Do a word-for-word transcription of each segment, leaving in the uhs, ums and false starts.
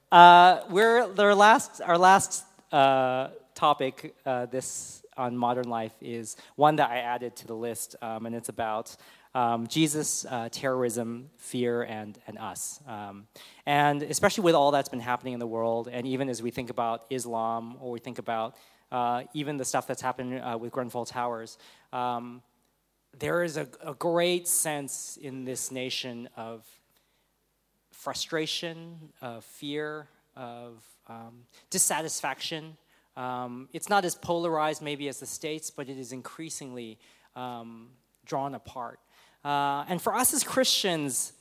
Uh, we're our last our last uh, topic uh, this on modern life is one that I added to the list, um, and it's about um, Jesus, uh, terrorism, fear, and and us. Um, and especially with all that's been happening in the world, and even as we think about Islam, or we think about uh, even the stuff that's happened uh, with Grenfell Towers, um, there is a, a great sense in this nation of frustration, of fear, of um, dissatisfaction. Um, it's not as polarized maybe as the States, but it is increasingly um, drawn apart. Uh, and for us as Christians,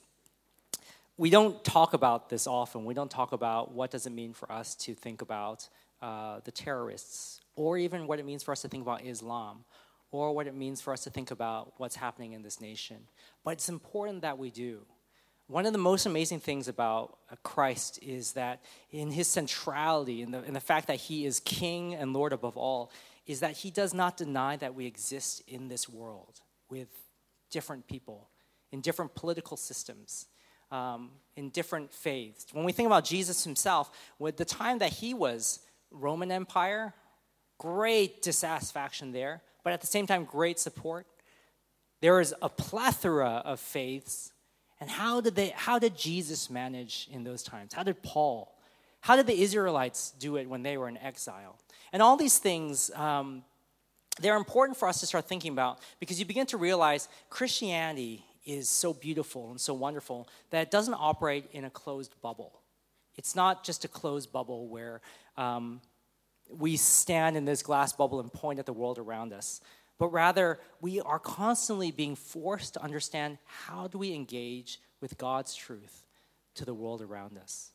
we don't talk about this often. We don't talk about what does it mean for us to think about uh, the terrorists, or even what it means for us to think about Islam, or what it means for us to think about what's happening in this nation. But it's important that we do. One of the most amazing things about Christ is that in his centrality, in the, in the fact that he is King and Lord above all, is that he does not deny that we exist in this world with different people, in different political systems, um, in different faiths. When we think about Jesus himself, with the time that he was Roman Empire, great dissatisfaction there, but at the same time, great support. There is a plethora of faiths. And how did they? How did Jesus manage in those times? How did Paul? How did the Israelites do it when they were in exile? And all these things, um, they're important for us to start thinking about, because you begin to realize Christianity is so beautiful and so wonderful that it doesn't operate in a closed bubble. It's not just a closed bubble where um, we stand in this glass bubble and point at the world around us. But rather, we are constantly being forced to understand how do we engage with God's truth to the world around us.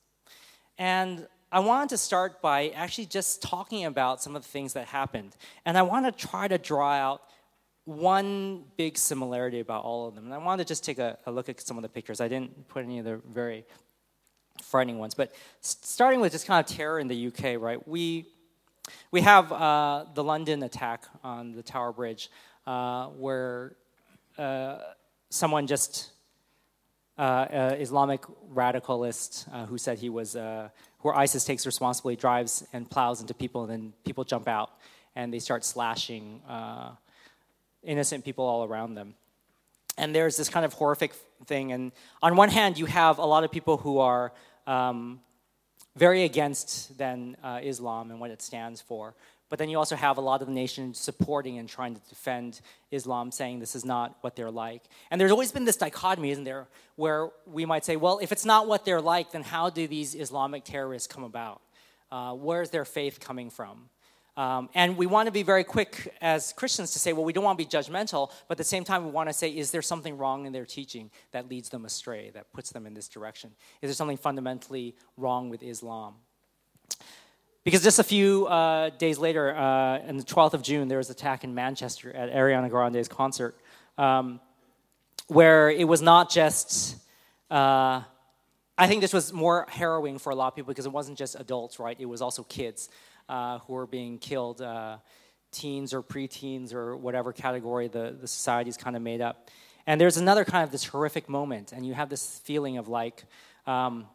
And I wanted to start by actually just talking about some of the things that happened. And I want to try to draw out one big similarity about all of them. And I wanted to just take a, a look at some of the pictures. I didn't put any of the very frightening ones. But starting with just kind of terror in the U K, right? We... We have uh, the London attack on the Tower Bridge, uh, where uh, someone just, uh, uh, Islamic radicalist uh, who said he was, uh, where ISIS takes responsibility, drives and plows into people, and then people jump out, and they start slashing uh, innocent people all around them. And there's this kind of horrific thing, and on one hand, you have a lot of people who are Um, very against then uh, Islam and what it stands for. But then you also have a lot of the nation supporting and trying to defend Islam, saying this is not what they're like. And there's always been this dichotomy, isn't there, where we might say, well, if it's not what they're like, then how do these Islamic terrorists come about? Uh, where's their faith coming from? Um, and we want to be very quick as Christians to say, well, we don't want to be judgmental, but at the same time we want to say, is there something wrong in their teaching that leads them astray, that puts them in this direction? Is there something fundamentally wrong with Islam? Because just a few uh, days later, uh, on the twelfth of June, there was an attack in Manchester at Ariana Grande's concert, um, where it was not just... Uh, I think this was more harrowing for a lot of people because it wasn't just adults, right? It was also kids. Uh, who are being killed, uh, teens or preteens or whatever category the, the society's kind of made up. And there's another kind of this horrific moment, and you have this feeling of like um,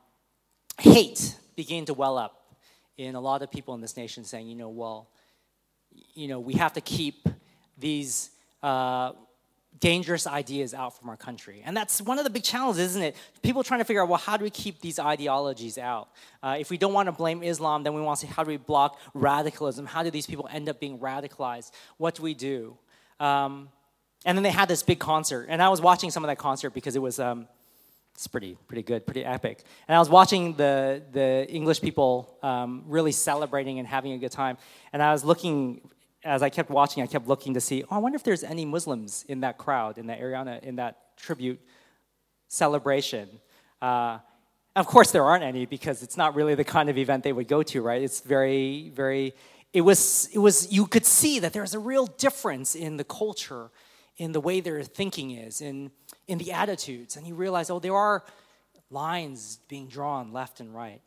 hate beginning to well up in a lot of people in this nation saying, you know, well, you know, we have to keep these uh, dangerous ideas out from our country. And that's one of the big challenges, isn't it? People trying to figure out, well, how do we keep these ideologies out? Uh, if we don't want to blame Islam, then we want to say, how do we block radicalism? How do these people end up being radicalized? What do we do? Um, and then they had this big concert. And I was watching some of that concert because it was um, it's pretty pretty good, pretty epic. And I was watching the, the English people um, really celebrating and having a good time. And I was looking... As I kept watching, I kept looking to see, oh, I wonder if there's any Muslims in that crowd, in that Ariana, in that tribute celebration. Uh, of course, there aren't any because it's not really the kind of event they would go to, right? It's very, very. It was. It was. You could see that there's a real difference in the culture, in the way their thinking is, in in the attitudes, and you realize, oh, there are lines being drawn left and right.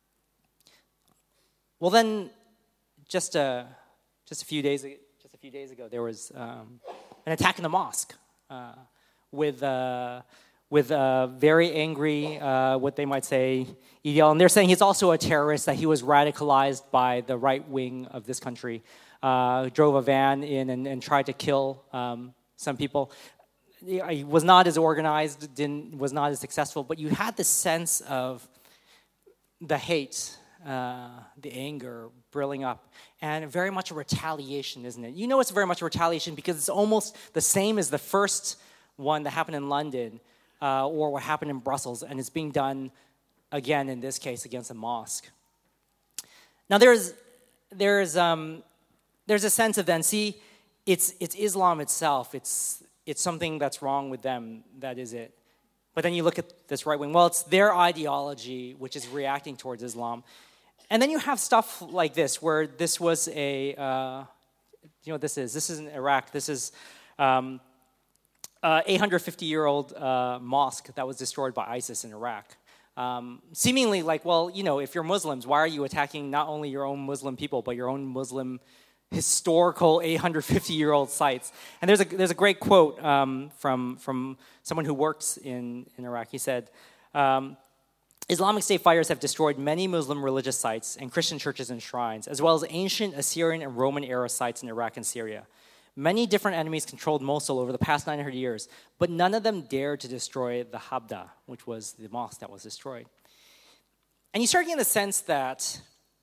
Well, then, just a. Just a few days, just a few days ago, there was um, an attack in the mosque uh, with uh, with a very angry, uh, what they might say, ideal. And they're saying he's also a terrorist, that he was radicalized by the right wing of this country, uh, drove a van in and, and tried to kill um, some people. He was not as organized, didn't was not as successful, but you had the sense of the hate, uh, the anger brilling up, and very much a retaliation, isn't it? You know it's very much a retaliation because it's almost the same as the first one that happened in London uh, or what happened in Brussels, and it's being done again in this case against a mosque. Now there's there's um, there's a sense of then see, it's it's Islam itself. It's it's something that's wrong with them. That is it. But then you look at this right wing. Well, it's their ideology which is reacting towards Islam. And then you have stuff like this, where this was a, uh, you know what this is? This is in Iraq. This is um, an eight hundred fifty-year-old uh, mosque that was destroyed by ISIS in Iraq. Um, seemingly like, well, you know, if you're Muslims, why are you attacking not only your own Muslim people, but your own Muslim historical eight hundred fifty-year-old sites? And there's a there's a great quote um, from from someone who works in, in Iraq. He said, um, Islamic State fighters have destroyed many Muslim religious sites and Christian churches and shrines, as well as ancient Assyrian and Roman era sites in Iraq and Syria. Many different enemies controlled Mosul over the past nine hundred years, but none of them dared to destroy the Habda, which was the mosque that was destroyed. And you start getting the sense that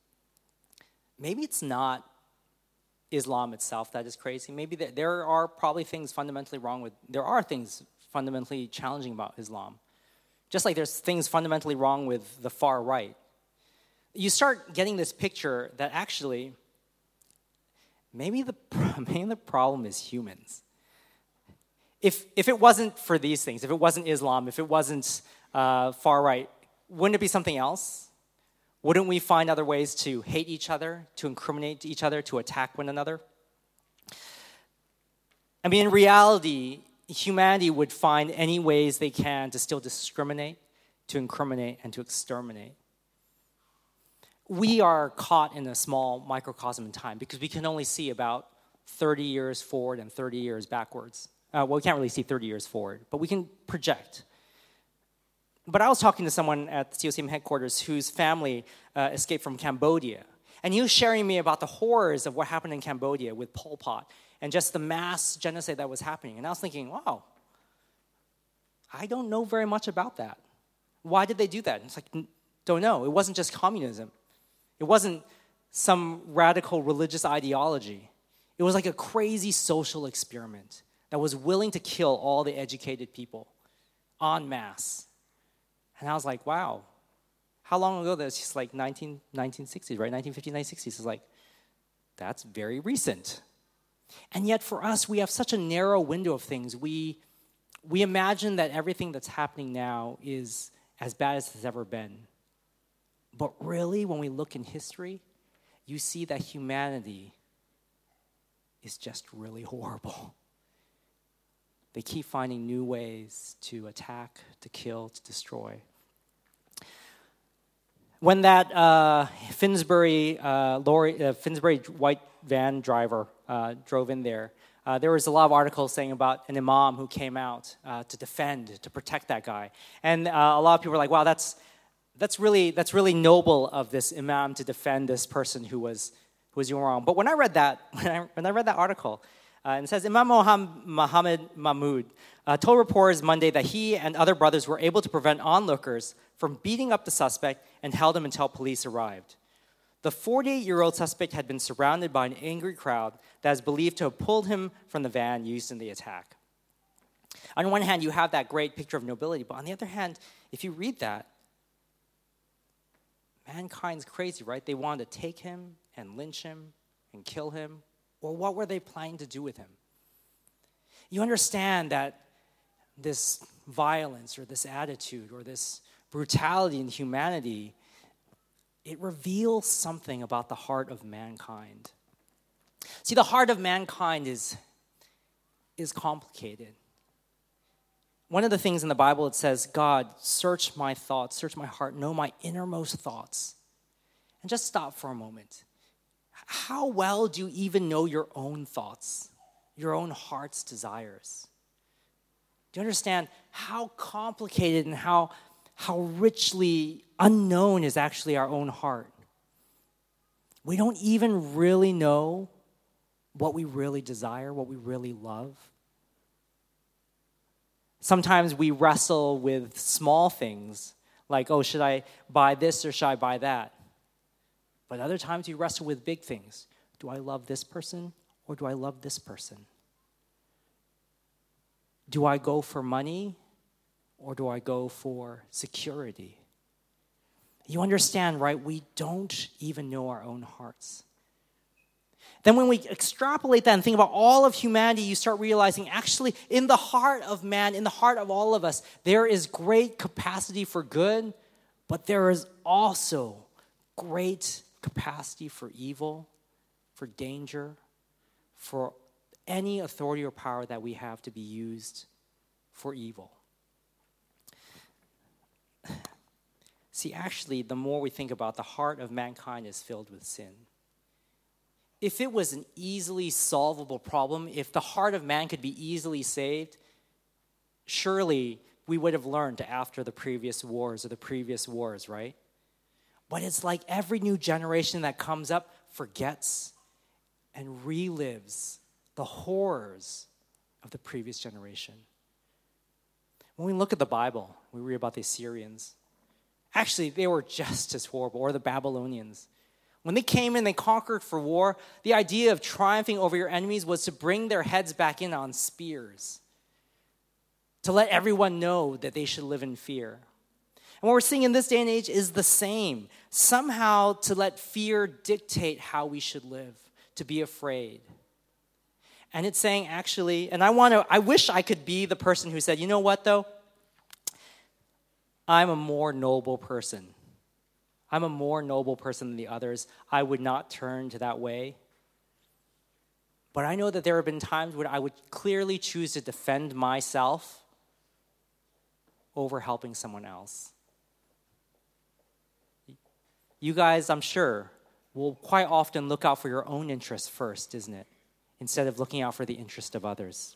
maybe it's not Islam itself that is crazy. Maybe there, there are probably things fundamentally wrong with, there are things fundamentally challenging about Islam. Just like there's things fundamentally wrong with the far right. You start getting this picture that actually, maybe the, maybe the problem is humans. If, if it wasn't for these things, if it wasn't Islam, if it wasn't uh, far right, wouldn't it be something else? Wouldn't we find other ways to hate each other, to incriminate each other, to attack one another? I mean, in reality, humanity would find any ways they can to still discriminate, to incriminate, and to exterminate. We are caught in a small microcosm in time because we can only see about thirty years forward and thirty years backwards. Uh, well, we can't really see thirty years forward, but we can project. But I was talking to someone at the C O C M headquarters whose family uh, escaped from Cambodia. And he was sharing me about the horrors of what happened in Cambodia with Pol Pot and just the mass genocide that was happening. And I was thinking, wow, I don't know very much about that. Why did they do that? And it's like, don't know. It wasn't just communism. It wasn't some radical religious ideology. It was like a crazy social experiment that was willing to kill all the educated people en masse. And I was like, wow, how long ago? That's just like nineteen, nineteen sixties, right? nineteen fifties, nineteen sixties. It's like, that's very recent. And yet for us, we have such a narrow window of things. We, we imagine that everything that's happening now is as bad as it's ever been. But really, when we look in history, you see that humanity is just really horrible. They keep finding new ways to attack, to kill, to destroy. When that uh, Finsbury uh, lorry, uh, Finsbury white van driver uh, drove in there, uh, there was a lot of articles saying about an imam who came out uh, to defend, to protect that guy. And uh, a lot of people were like, wow, that's that's really that's really noble of this imam to defend this person who was who was doing wrong. But when I read that, when I, when I read that article, Uh, and it says, Imam Muhammad Mahmoud uh, told reporters Monday that he and other brothers were able to prevent onlookers from beating up the suspect and held him until police arrived. The forty-eight-year-old suspect had been surrounded by an angry crowd that is believed to have pulled him from the van used in the attack. On one hand, you have that great picture of nobility, but on the other hand, if you read that, mankind's crazy, right? They wanted to take him and lynch him and kill him. Or what were they planning to do with him? You understand that this violence or this attitude or this brutality in humanity, it reveals something about the heart of mankind. See, the heart of mankind is, is complicated. One of the things in the Bible, it says, God, search my thoughts, search my heart, know my innermost thoughts. And just stop for a moment. How well do you even know your own thoughts, your own heart's desires? Do you understand how complicated and how, how richly unknown is actually our own heart? We don't even really know what we really desire, what we really love. Sometimes we wrestle with small things, like, oh, should I buy this or should I buy that? But other times you wrestle with big things. Do I love this person or do I love this person? Do I go for money or do I go for security? You understand, right? We don't even know our own hearts. Then when we extrapolate that and think about all of humanity, you start realizing actually in the heart of man, in the heart of all of us, there is great capacity for good, but there is also great capacity for evil, for danger, for any authority or power that we have to be used for evil. See, actually, the more we think about, the heart of mankind is filled with sin. If it was an easily solvable problem, if the heart of man could be easily saved, surely we would have learned after the previous wars or the previous wars, right? But it's like every new generation that comes up forgets and relives the horrors of the previous generation. When we look at the Bible, we read about the Assyrians. Actually, they were just as horrible, or the Babylonians. When they came in, they conquered for war. The idea of triumphing over your enemies was to bring their heads back in on spears, to let everyone know that they should live in fear. And what we're seeing in this day and age is the same. Somehow to let fear dictate how we should live, to be afraid. And it's saying actually, and I want to, I wish I could be the person who said, you know what though? I'm a more noble person. I'm a more noble person than the others. I would not turn to that way. But I know that there have been times when I would clearly choose to defend myself over helping someone else. You guys, I'm sure, will quite often look out for your own interests first, isn't it? Instead of looking out for the interest of others.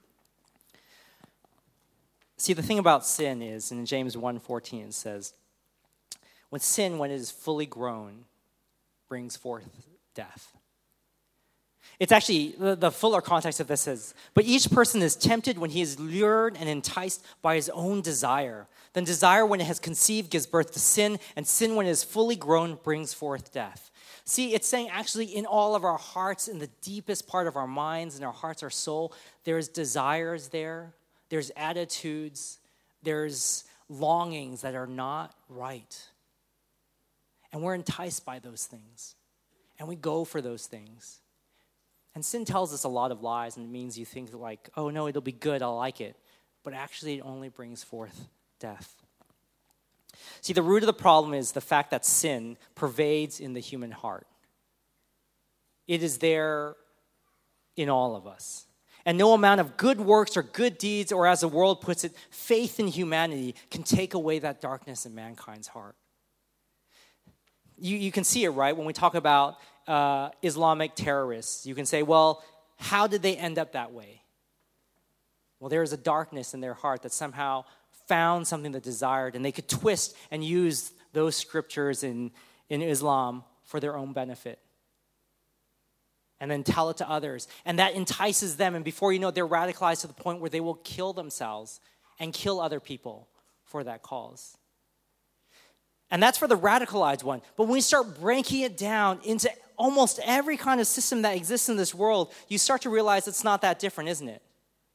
See, the thing about sin is, in James one fourteen it says, when sin, when it is fully grown, brings forth death. It's actually, the, the fuller context of this is, but each person is tempted when he is lured and enticed by his own desire. Then desire, when it has conceived, gives birth to sin, and sin, when it is fully grown, brings forth death. See, it's saying actually in all of our hearts, in the deepest part of our minds, in our hearts, our soul, there's desires there, there's attitudes, there's longings that are not right. And we're enticed by those things. And we go for those things. And sin tells us a lot of lies, and it means you think like, oh no, it'll be good, I'll like it. But actually it only brings forth death. See, the root of the problem is the fact that sin pervades in the human heart. It is there in all of us. And no amount of good works or good deeds, or as the world puts it, faith in humanity can take away that darkness in mankind's heart. You, you can see it, right? When we talk about uh, Islamic terrorists, you can say, well, how did they end up that way? Well, there is a darkness in their heart that somehow found something that desired, and they could twist and use those scriptures in, in Islam for their own benefit. And then tell it to others. And that entices them, and before you know it, they're radicalized to the point where they will kill themselves and kill other people for that cause. And that's for the radicalized one. But when we start breaking it down into almost every kind of system that exists in this world, you start to realize it's not that different, isn't it?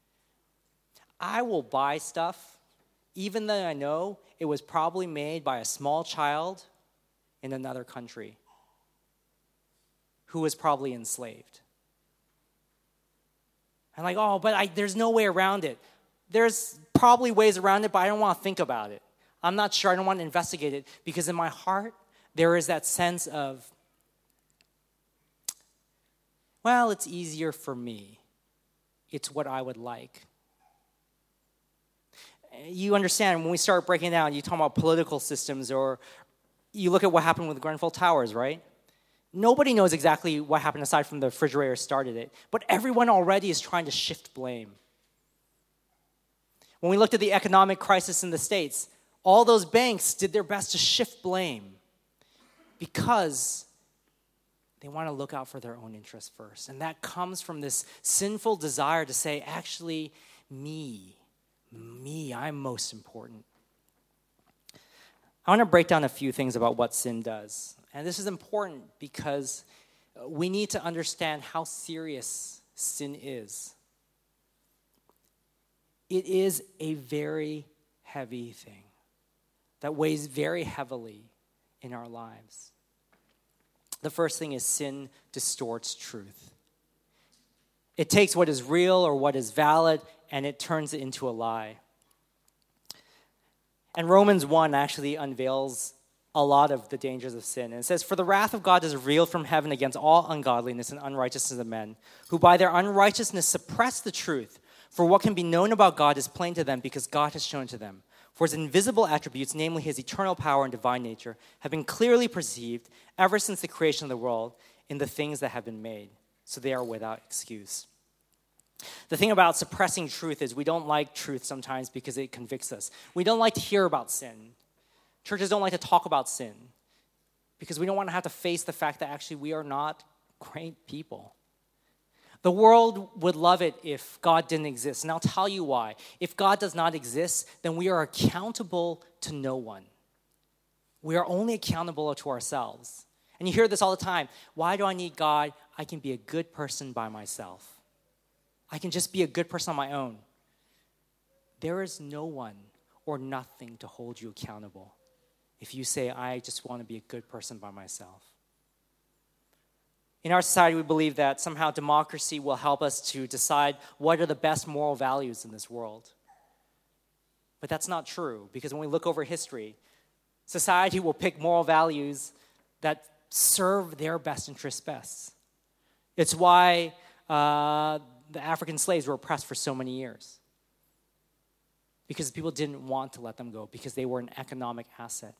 I will buy stuff, even though I know it was probably made by a small child in another country who was probably enslaved. I'm like, oh, but I, there's no way around it. There's probably ways around it, but I don't want to think about it. I'm not sure. I don't want to investigate it because in my heart, there is that sense of, well, it's easier for me. It's what I would like. You understand, when we start breaking down, you talk about political systems, or you look at what happened with Grenfell Towers, right? Nobody knows exactly what happened aside from the refrigerator started it, but everyone already is trying to shift blame. When we looked at the economic crisis in the States, all those banks did their best to shift blame because they want to look out for their own interests first. And that comes from this sinful desire to say, actually, me, me, I'm most important. I want to break down a few things about what sin does. And this is important because we need to understand how serious sin is. It is a very heavy thing that weighs very heavily in our lives. The first thing is sin distorts truth. It takes what is real or what is valid and it turns it into a lie. And Romans one actually unveils a lot of the dangers of sin. And it says, "For the wrath of God is revealed from heaven against all ungodliness and unrighteousness of men, who by their unrighteousness suppress the truth. For what can be known about God is plain to them because God has shown to them. For his invisible attributes, namely his eternal power and divine nature, have been clearly perceived ever since the creation of the world in the things that have been made. So they are without excuse." The thing about suppressing truth is we don't like truth sometimes because it convicts us. We don't like to hear about sin. Churches don't like to talk about sin because we don't want to have to face the fact that actually we are not great people. The world would love it if God didn't exist. And I'll tell you why. If God does not exist, then we are accountable to no one. We are only accountable to ourselves. And you hear this all the time. Why do I need God? I can be a good person by myself. I can just be a good person on my own. There is no one or nothing to hold you accountable if you say, I just want to be a good person by myself. In our society, we believe that somehow democracy will help us to decide what are the best moral values in this world. But that's not true, because when we look over history, society will pick moral values that serve their best interests best. It's why uh, the African slaves were oppressed for so many years. Because people didn't want to let them go, because they were an economic asset.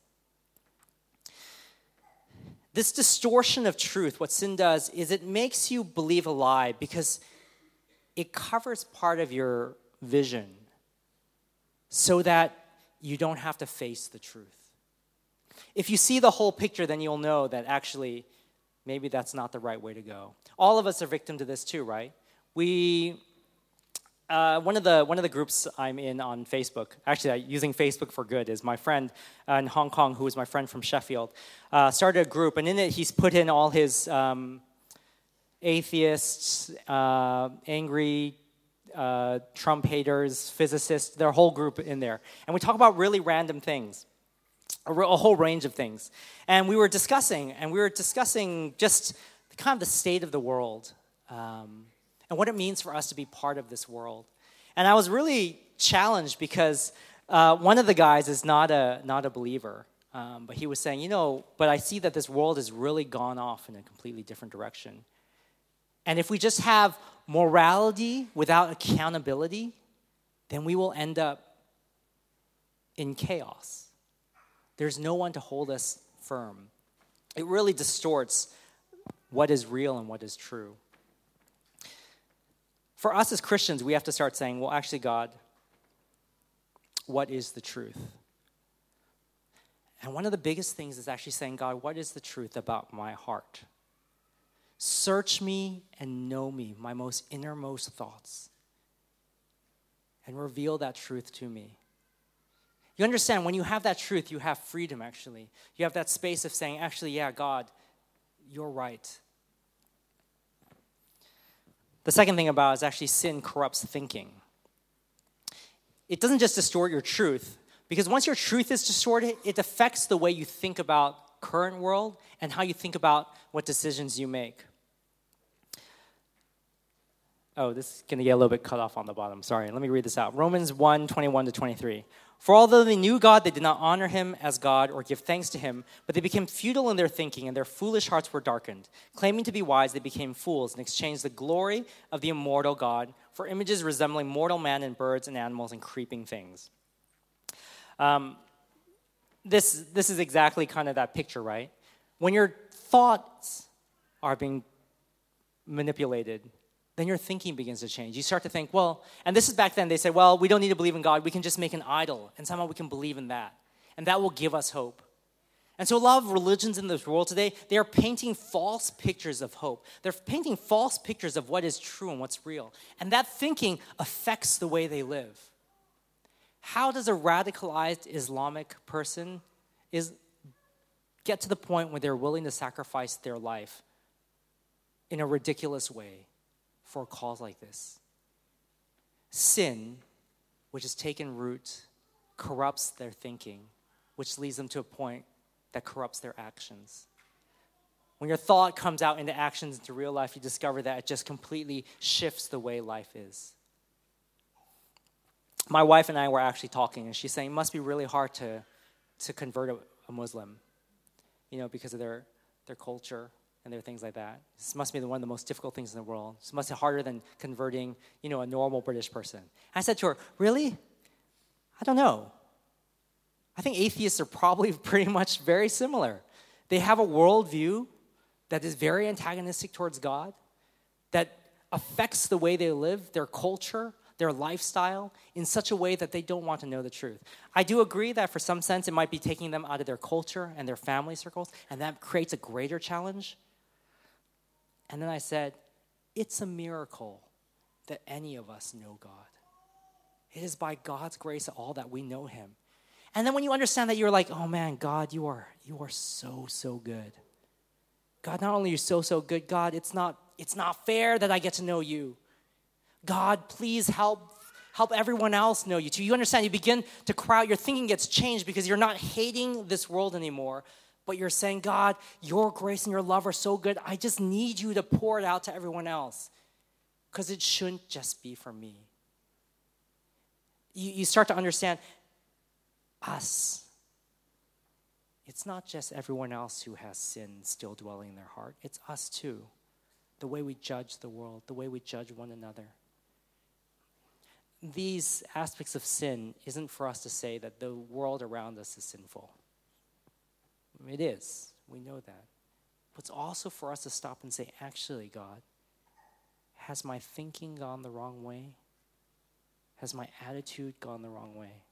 This distortion of truth, what sin does, is it makes you believe a lie because it covers part of your vision so that you don't have to face the truth. If you see the whole picture, then you'll know that actually maybe that's not the right way to go. All of us are victim to this too, right? We, uh, one of the one of the groups I'm in on Facebook, actually uh, using Facebook for good, is my friend uh, in Hong Kong, who is my friend from Sheffield, uh, started a group, and in it he's put in all his um, atheists, uh, angry uh, Trump haters, physicists, their whole group in there. And we talk about really random things, a, a whole range of things. And we were discussing, and we were discussing just kind of the state of the world, um, and what it means for us to be part of this world. And I was really challenged because uh, one of the guys is not a not a believer, um, but he was saying, you know, but I see that this world has really gone off in a completely different direction. And if we just have morality without accountability, then we will end up in chaos. There's no one to hold us firm. It really distorts what is real and what is true. For us as Christians, we have to start saying, well, actually, God, what is the truth? And one of the biggest things is actually saying, God, what is the truth about my heart? Search me and know me, my most innermost thoughts, and reveal that truth to me. You understand, when you have that truth, you have freedom, actually. You have that space of saying, actually, yeah, God, you're right. The second thing about it is actually sin corrupts thinking. It doesn't just distort your truth, because once your truth is distorted, it affects the way you think about current world and how you think about what decisions you make. Oh, this is going to get a little bit cut off on the bottom. Sorry, let me read this out. Romans one, twenty-one to twenty-three. For although they knew God, they did not honor him as God or give thanks to him, but they became futile in their thinking, and their foolish hearts were darkened. Claiming to be wise, they became fools and exchanged the glory of the immortal God for images resembling mortal man and birds and animals and creeping things. Um, this, this is exactly kind of that picture, right? When your thoughts are being manipulated, then your thinking begins to change. You start to think, well, and this is back then, they said, well, we don't need to believe in God. We can just make an idol, and somehow we can believe in that. And that will give us hope. And so a lot of religions in this world today, they are painting false pictures of hope. They're painting false pictures of what is true and what's real. And that thinking affects the way they live. How does a radicalized Islamic person is get to the point where they're willing to sacrifice their life in a ridiculous way for a cause like this? Sin, which has taken root, corrupts their thinking, which leads them to a point that corrupts their actions. When your thought comes out into actions, into real life, you discover that it just completely shifts the way life is. My wife and I were actually talking, and she's saying it must be really hard to, to convert a, a Muslim, you know, because of their, their culture and their things like that. This must be the, one of the most difficult things in the world. This must be harder than converting, you know, a normal British person. I said to her, really? I don't know. I think atheists are probably pretty much very similar. They have a worldview that is very antagonistic towards God, that affects the way they live, their culture, their lifestyle, in such a way that they don't want to know the truth. I do agree that for some sense it might be taking them out of their culture and their family circles, and that creates a greater challenge. And then I said, it's a miracle that any of us know God. It is by God's grace all that we know him. And then when you understand that, you're like, oh man, God, you are you are so, so good. God, not only are you so, so good, God, it's not, it's not fair that I get to know you. God, please help, help everyone else know you too. You understand, you begin to cry out, your thinking gets changed because you're not hating this world anymore, but you're saying, God, your grace and your love are so good, I just need you to pour it out to everyone else because it shouldn't just be for me. You, you start to understand, us. It's not just everyone else who has sin still dwelling in their heart. It's us too. The way we judge the world, the way we judge one another. These aspects of sin isn't for us to say that the world around us is sinful. It is. We know that. But it's also for us to stop and say, actually, God, has my thinking gone the wrong way? Has my attitude gone the wrong way?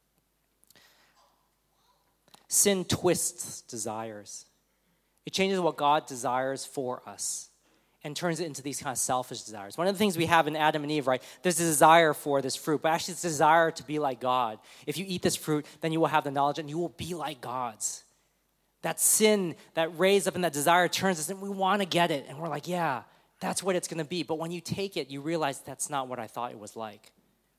Sin twists desires. It changes what God desires for us and turns it into these kind of selfish desires. One of the things we have in Adam and Eve, right, there's a desire for this fruit, but actually it's a desire to be like God. If you eat this fruit, then you will have the knowledge and you will be like gods. That sin that raised up in that desire turns us and we want to get it. And we're like, yeah, that's what it's going to be. But when you take it, you realize that's not what I thought it was like.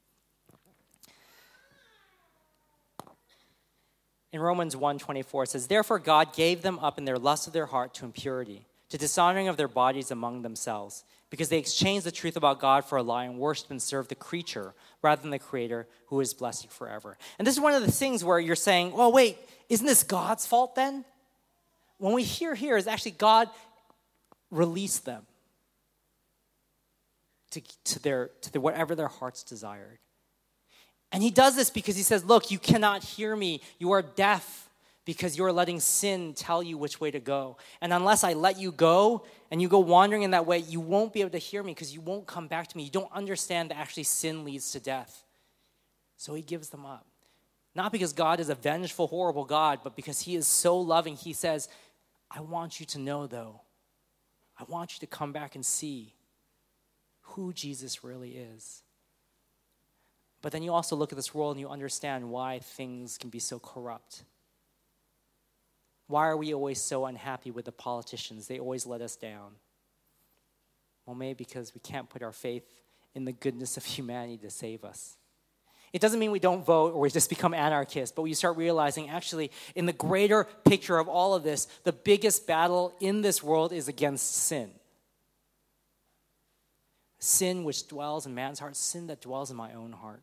In Romans one twenty-four, it says, therefore God gave them up in their lust of their heart to impurity, to dishonoring of their bodies among themselves, because they exchanged the truth about God for a lie and worshiped and served the creature rather than the Creator who is blessed forever. And this is one of the things where you're saying, well, wait, isn't this God's fault then? When we hear here is actually God released them to, to, their, to their, whatever their hearts desired. And he does this because he says, look, you cannot hear me. You are deaf because you are letting sin tell you which way to go. And unless I let you go and you go wandering in that way, you won't be able to hear me because you won't come back to me. You don't understand that actually sin leads to death. So he gives them up. Not because God is a vengeful, horrible God, but because he is so loving. He says, I want you to know, though. I want you to come back and see who Jesus really is. But then you also look at this world and you understand why things can be so corrupt. Why are we always so unhappy with the politicians? They always let us down. Well, maybe because we can't put our faith in the goodness of humanity to save us. It doesn't mean we don't vote or we just become anarchists, but we start realizing actually in the greater picture of all of this, the biggest battle in this world is against sin. Sin which dwells in man's heart, sin that dwells in my own heart.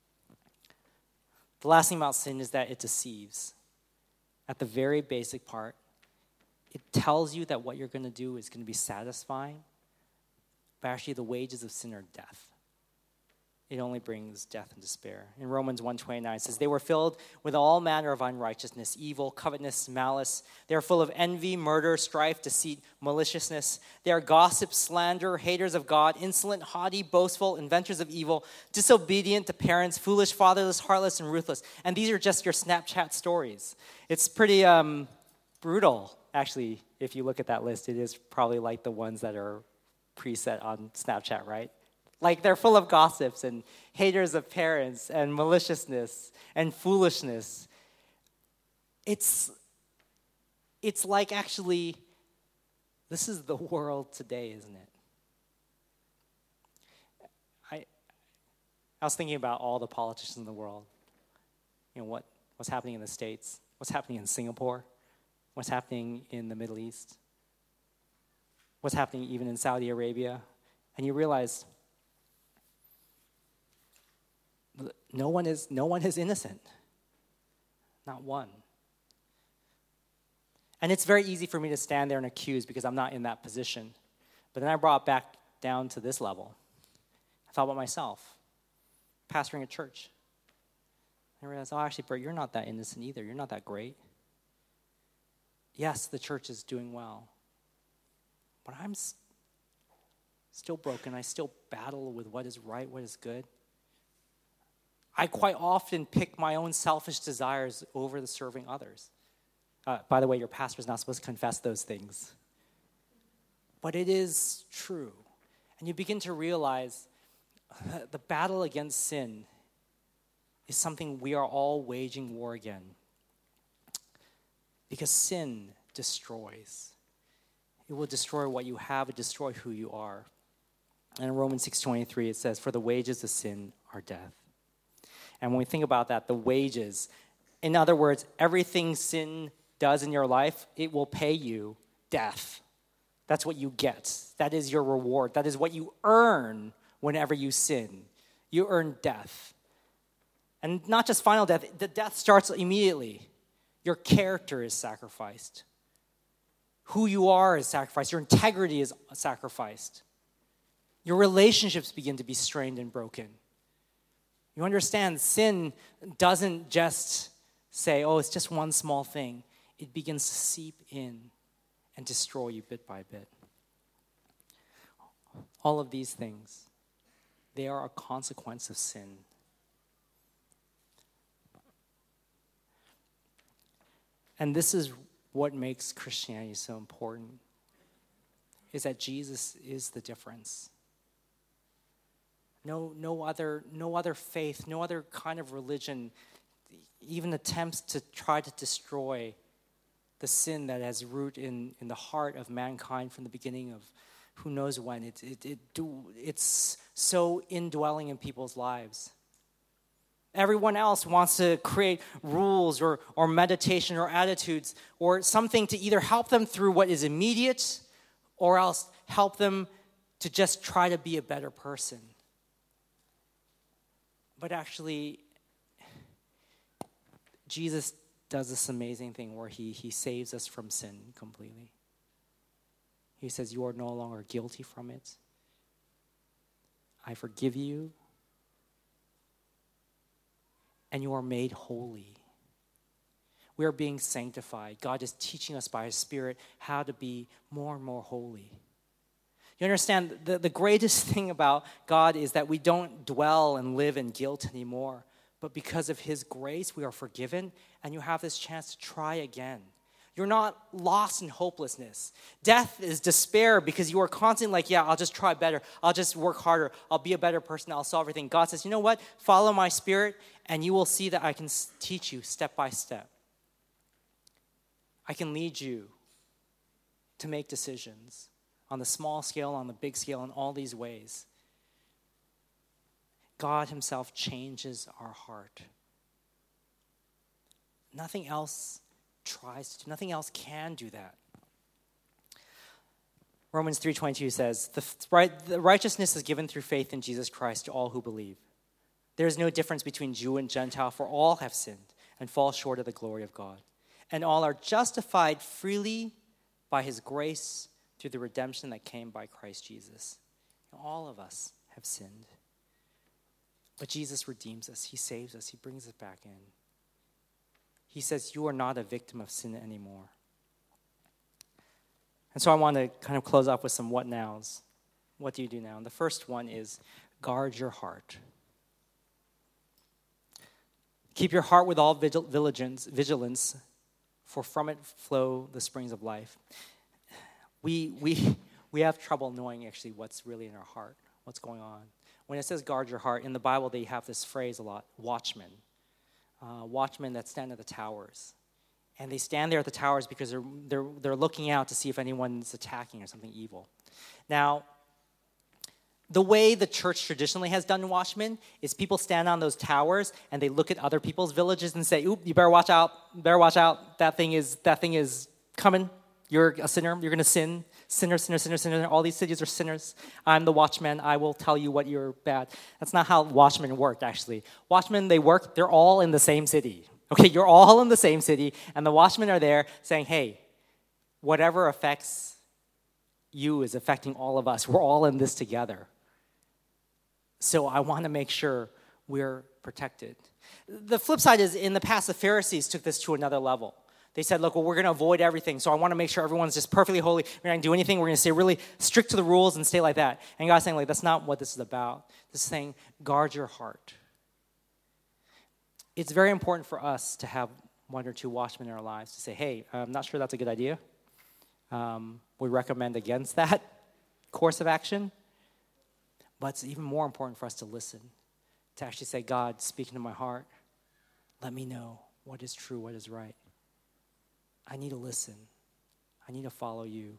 The last thing about sin is that it deceives. At the very basic part, it tells you that what you're going to do is going to be satisfying, but actually the wages of sin are death. it only brings death and despair. In Romans one twenty-nine, it says, they were filled with all manner of unrighteousness, evil, covetousness, malice. They are full of envy, murder, strife, deceit, maliciousness. They are gossips, slander, haters of God, insolent, haughty, boastful, inventors of evil, disobedient to parents, foolish, fatherless, heartless, and ruthless. And these are just your Snapchat stories. It's pretty um, brutal, actually, if you look at that list. It is probably like the ones that are preset on Snapchat, right? Like they're full of gossips and haters of parents and maliciousness and foolishness. It's, it's like actually, this is the world today, isn't it? I, I was thinking about all the politicians in the world. You know, what, what's happening in the States, what's happening in Singapore, what's happening in the Middle East, what's happening even in Saudi Arabia. And you realize No one is no one is innocent. Not one. And it's very easy for me to stand there and accuse because I'm not in that position. But then I brought it back down to this level. I thought about myself, pastoring a church. I realized, oh, actually, Bert, you're not that innocent either. You're not that great. Yes, the church is doing well. But I'm s- still broken. I still battle with what is right, what is good. I quite often pick my own selfish desires over the serving others. Uh, by the way, your pastor is not supposed to confess those things. But it is true. And you begin to realize the battle against sin is something we are all waging war again. Because sin destroys. It will destroy what you have, it destroy who you are. And in Romans six twenty-three, it says, for the wages of sin are death. And when we think about that, the wages, in other words, everything sin does in your life, it will pay you death. That's what you get. That is your reward. That is what you earn whenever you sin. You earn death. And not just final death, the death starts immediately. Your character is sacrificed. Who you are is sacrificed. Your integrity is sacrificed. Your relationships begin to be strained and broken. You understand, sin doesn't just say, oh, it's just one small thing. It begins to seep in and destroy you bit by bit. All of these things, they are a consequence of sin. And this is what makes Christianity so important, is that Jesus is the difference. No, no other, no other faith, no other kind of religion even attempts to try to destroy the sin that has root in, in the heart of mankind from the beginning of who knows when. It, it, it do, it's so indwelling in people's lives. Everyone else wants to create rules or, or meditation or attitudes or something to either help them through what is immediate or else help them to just try to be a better person. But actually, Jesus does this amazing thing where he, he saves us from sin completely. He says, you are no longer guilty from it. I forgive you. And you are made holy. We are being sanctified. God is teaching us by His Spirit how to be more and more holy. You understand, the, the greatest thing about God is that we don't dwell and live in guilt anymore. But because of His grace, we are forgiven, and you have this chance to try again. You're not lost in hopelessness. Death is despair because you are constantly like, yeah, I'll just try better. I'll just work harder. I'll be a better person. I'll solve everything. God says, you know what? Follow my Spirit, and you will see that I can teach you step by step. I can lead you to make decisions on the small scale, on the big scale, in all these ways. God Himself changes our heart. Nothing else tries to, nothing else can do that. Romans three twenty-two says, the, the righteousness is given through faith in Jesus Christ to all who believe. There is no difference between Jew and Gentile, for all have sinned and fall short of the glory of God. And all are justified freely by His grace through the redemption that came by Christ Jesus. All of us have sinned. But Jesus redeems us. He saves us. He brings us back in. He says, you are not a victim of sin anymore. And so I want to kind of close off with some what nows. What do you do now? And the first one is guard your heart. Keep your heart with all vigil- vigilance, vigilance, for from it flow the springs of life. We, we, we have trouble knowing actually what's really in our heart, what's going on. When it says guard your heart, in the Bible they have this phrase a lot, watchmen. Uh, watchmen that stand at the towers. And they stand there at the towers because they're, they're, they're looking out to see if anyone's attacking or something evil. Now, the way the church traditionally has done watchmen is people stand on those towers and they look at other people's villages and say, oop, you better watch out, better watch out. That thing is, that thing is coming. You're a sinner. You're going to sin. Sinner, sinner, sinner, sinner. All these cities are sinners. I'm the watchman. I will tell you what you're bad. That's not how watchmen worked, actually. Watchmen, they work. They're all in the same city. Okay, you're all in the same city, and the watchmen are there saying, hey, whatever affects you is affecting all of us. We're all in this together. So I want to make sure we're protected. The flip side is, in the past, the Pharisees took this to another level. They said, look, well, we're going to avoid everything, so I want to make sure everyone's just perfectly holy. We're not going to do anything. We're going to stay really strict to the rules and stay like that. And God's saying, like, that's not what this is about. This is saying, guard your heart. It's very important for us to have one or two watchmen in our lives to say, hey, I'm not sure that's a good idea. Um, we recommend against that course of action. But it's even more important for us to listen, to actually say, God, speak into my heart. Let me know what is true, what is right. I need to listen. I need to follow you.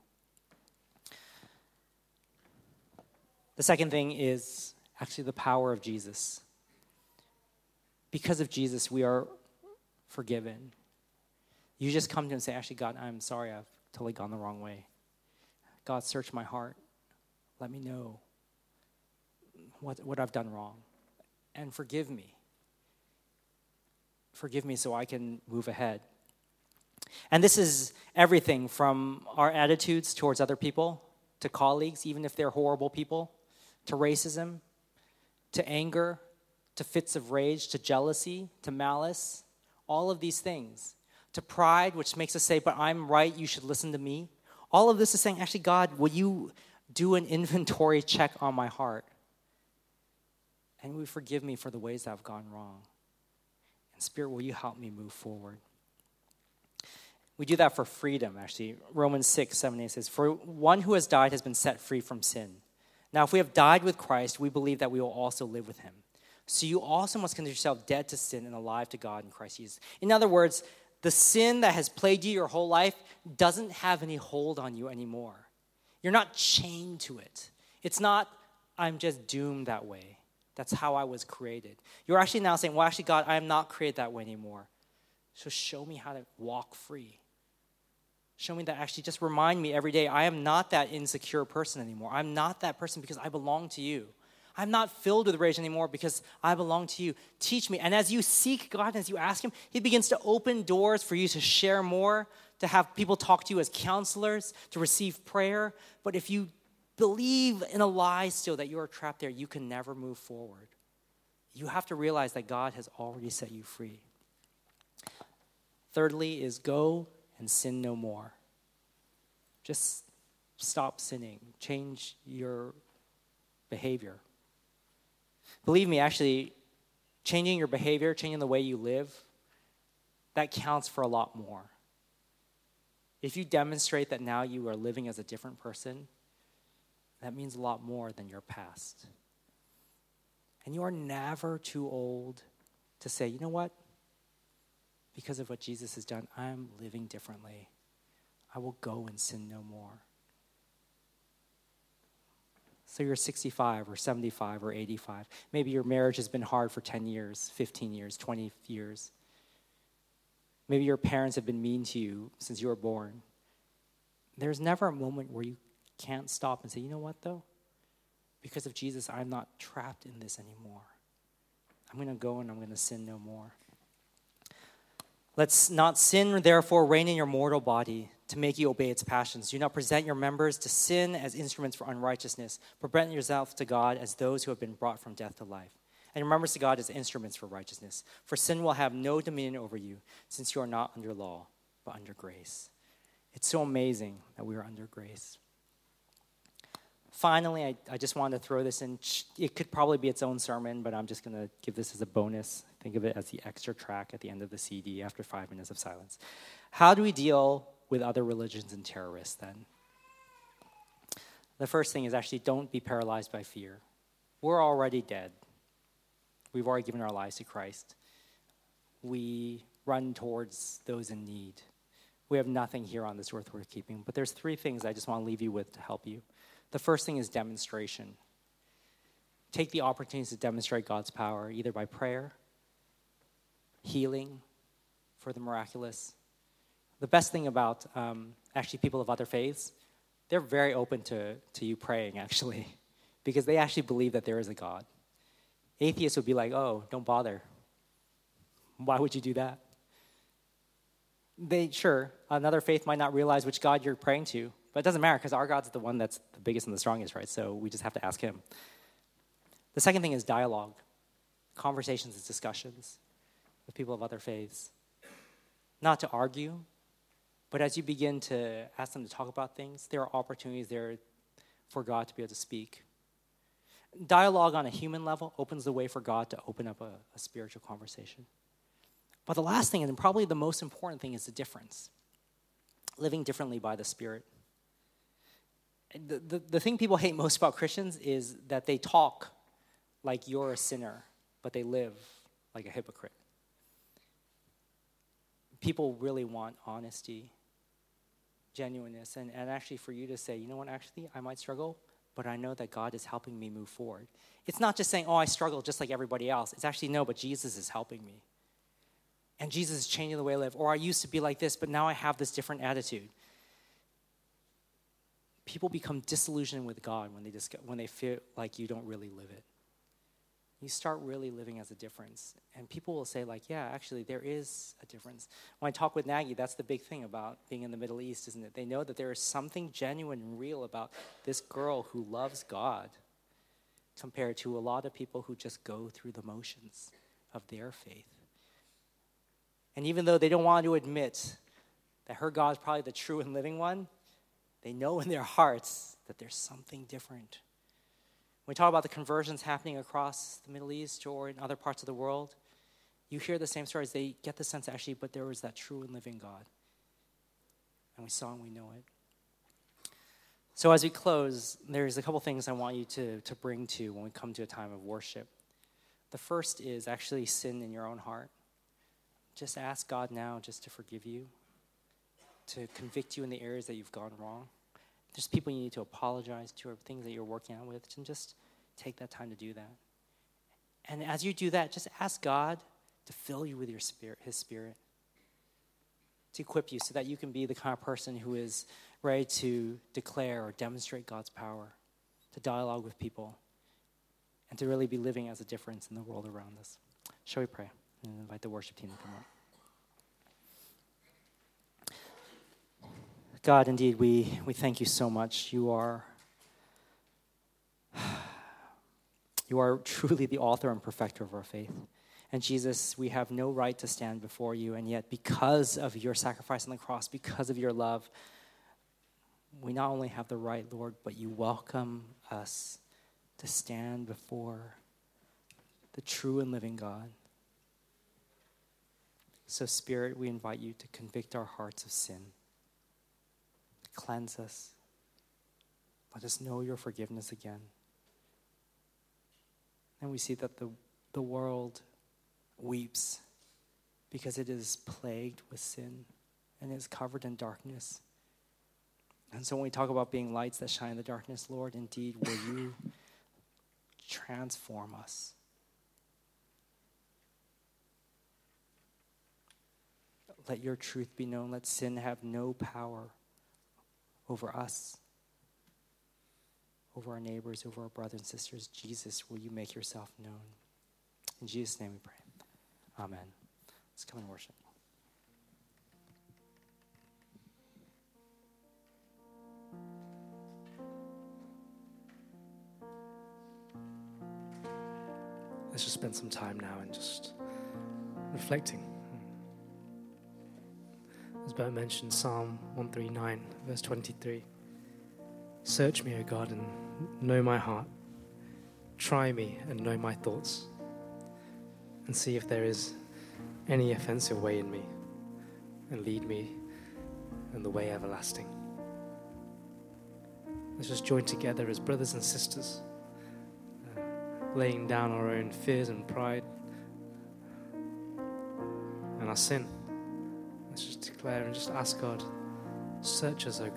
The second thing is actually the power of Jesus. Because of Jesus, we are forgiven. You just come to him and say, actually, God, I'm sorry. I've totally gone the wrong way. God, search my heart. Let me know what, what I've done wrong. And forgive me. Forgive me so I can move ahead. And this is everything from our attitudes towards other people, to colleagues, even if they're horrible people, to racism, to anger, to fits of rage, to jealousy, to malice, all of these things. To pride, which makes us say, but I'm right, you should listen to me. All of this is saying, actually, God, will you do an inventory check on my heart? And will you forgive me for the ways that I've gone wrong? And Spirit, will you help me move forward? We do that for freedom, actually. Romans six, seven, eight says, for one who has died has been set free from sin. Now, if we have died with Christ, we believe that we will also live with him. So you also must consider yourself dead to sin and alive to God in Christ Jesus. In other words, the sin that has plagued you your whole life doesn't have any hold on you anymore. You're not chained to it. It's not, I'm just doomed that way. That's how I was created. You're actually now saying, well, actually, God, I am not created that way anymore. So show me how to walk free. Show me that, actually just remind me every day, I am not that insecure person anymore. I'm not that person because I belong to you. I'm not filled with rage anymore because I belong to you. Teach me. And as you seek God, and as you ask him, he begins to open doors for you to share more, to have people talk to you as counselors, to receive prayer. But if you believe in a lie still that you are trapped there, you can never move forward. You have to realize that God has already set you free. Thirdly is go and sin no more. Just stop sinning. Change your behavior. Believe me, actually, changing your behavior, changing the way you live, that counts for a lot more. If you demonstrate that now you are living as a different person, that means a lot more than your past. And you are never too old to say, you know what? Because of what Jesus has done, I'm living differently. I will go and sin no more. So you're sixty-five or seventy-five or eighty-five. Maybe your marriage has been hard for ten years, fifteen years, twenty years. Maybe your parents have been mean to you since you were born. There's never a moment where you can't stop and say, you know what, though? Because of Jesus, I'm not trapped in this anymore. I'm going to go and I'm going to sin no more. Let's not sin, therefore, reign in your mortal body to make you obey its passions. Do not present your members to sin as instruments for unrighteousness, but present yourself to God as those who have been brought from death to life. and remembrance to God as instruments for righteousness. For sin will have no dominion over you, since you are not under law, but under grace. It's so amazing that we are under grace. Finally, I, I just wanted to throw this in. It could probably be its own sermon, but I'm just going to give this as a bonus. Think of it as the extra track at the end of the C D after five minutes of silence. How do we deal with other religions and terrorists then? The first thing is actually don't be paralyzed by fear. We're already dead. We've already given our lives to Christ. We run towards those in need. We have nothing here on this earth worth keeping. But there's three things I just want to leave you with to help you. The first thing is demonstration. Take the opportunities to demonstrate God's power, either by prayer, healing for the miraculous. The best thing about um, actually people of other faiths, they're very open to, to you praying, actually, because they actually believe that there is a God. Atheists would be like, oh, don't bother. Why would you do that? They, sure, another faith might not realize which God you're praying to, but it doesn't matter because our God's the one that's the biggest and the strongest, right? So we just have to ask him. The second thing is dialogue, conversations and discussions with people of other faiths. Not to argue, but as you begin to ask them to talk about things, there are opportunities there for God to be able to speak. Dialogue on a human level opens the way for God to open up a, a spiritual conversation. But the last thing, and probably the most important thing, is the difference. Living differently by the Spirit. The, the, the thing people hate most about Christians is that they talk like you're a sinner, but they live like a hypocrite. People really want honesty, genuineness, and, and actually for you to say, you know what, actually, I might struggle, but I know that God is helping me move forward. It's not just saying, oh, I struggle just like everybody else. It's actually, no, but Jesus is helping me. And Jesus is changing the way I live. Or I used to be like this, but now I have this different attitude. People become disillusioned with God when they just, when they feel like you don't really live it. You start really living as a difference. And people will say, like, yeah, actually, there is a difference. When I talk with Nagy, that's the big thing about being in the Middle East, isn't it? They know that there is something genuine and real about this girl who loves God compared to a lot of people who just go through the motions of their faith. And even though they don't want to admit that her God is probably the true and living one, they know in their hearts that there's something different. When we talk about the conversions happening across the Middle East or in other parts of the world, you hear the same stories. They get the sense, actually, but there was that true and living God. And we saw and we know it. So as we close, there's a couple things I want you to, to bring to when we come to a time of worship. The first is actually sin in your own heart. Just ask God now just to forgive you, to convict you in the areas that you've gone wrong. There's people you need to apologize to or things that you're working out with, and just take that time to do that. And as you do that, just ask God to fill you with your spirit, his spirit, to equip you so that you can be the kind of person who is ready to declare or demonstrate God's power, to dialogue with people, and to really be living as a difference in the world around us. Shall we pray and invite the worship team to come up? God, indeed, we, we thank you so much. You are, you are truly the author and perfecter of our faith. And Jesus, we have no right to stand before you, and yet because of your sacrifice on the cross, because of your love, we not only have the right, Lord, but you welcome us to stand before the true and living God. So, Spirit, we invite you to convict our hearts of sin. Cleanse us. Let us know your forgiveness again. And we see that the, the world weeps because it is plagued with sin and is covered in darkness. And so when we talk about being lights that shine in the darkness, Lord, indeed, will you transform us? Let your truth be known. Let sin have no power over us, over our neighbors, over our brothers and sisters. Jesus, will you make yourself known? In Jesus' name we pray. Amen. Let's come and worship. let's just spend some time now and just reflecting. As Bert mentioned, Psalm one thirty-nine, verse twenty-three. Search me, O God, and know my heart. Try me and know my thoughts, and see if there is any offensive way in me, and lead me in the way everlasting. Let's just join together as brothers and sisters, uh, laying down our own fears and pride and our sin. Let's just declare and just ask God, search us, O